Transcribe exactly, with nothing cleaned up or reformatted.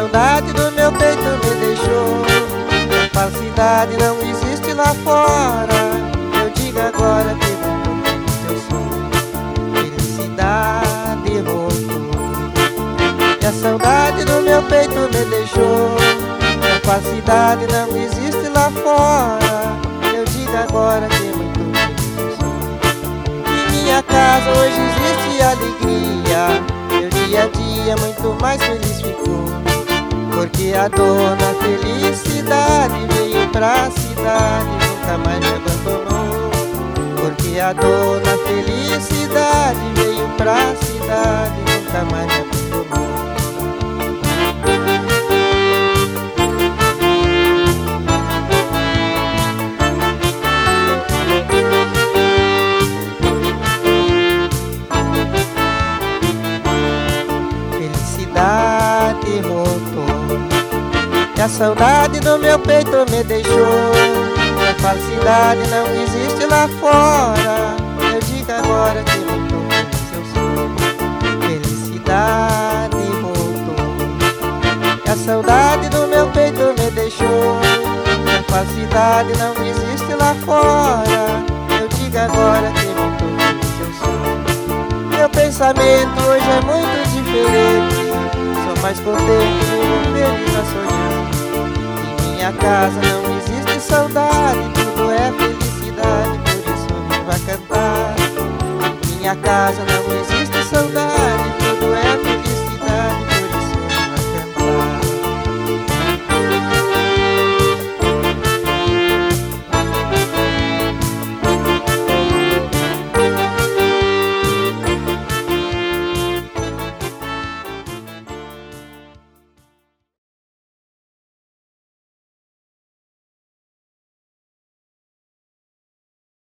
saudade do meu peito me deixou. A falsidade não existe lá fora. Eu digo agora que muito feliz eu sou. Felicidade voltou. E a saudade do meu peito me deixou. A falsidade não existe lá fora. Eu digo agora que muito feliz eu sou. Em minha casa hoje existe alegria. Meu dia a dia muito mais feliz ficou. Porque a dona felicidade veio pra cidade, nunca mais me abandonou. Porque a dona felicidade veio pra cidade, nunca mais me abandonou. Felicidade voltou. E a saudade do meu peito me deixou. A falsidade não existe lá fora. Eu digo agora que muito feliz eu sou. Felicidade voltou. E a saudade do meu peito me deixou. A falsidade não existe lá fora. Eu digo agora que muito feliz eu sou. Meu pensamento hoje é muito diferente. Sou mais contente, vivo feliz a sonhar. Em minha casa não existe saudade, tudo é felicidade, por isso vivo a cantar. Em minha casa não existe saudade.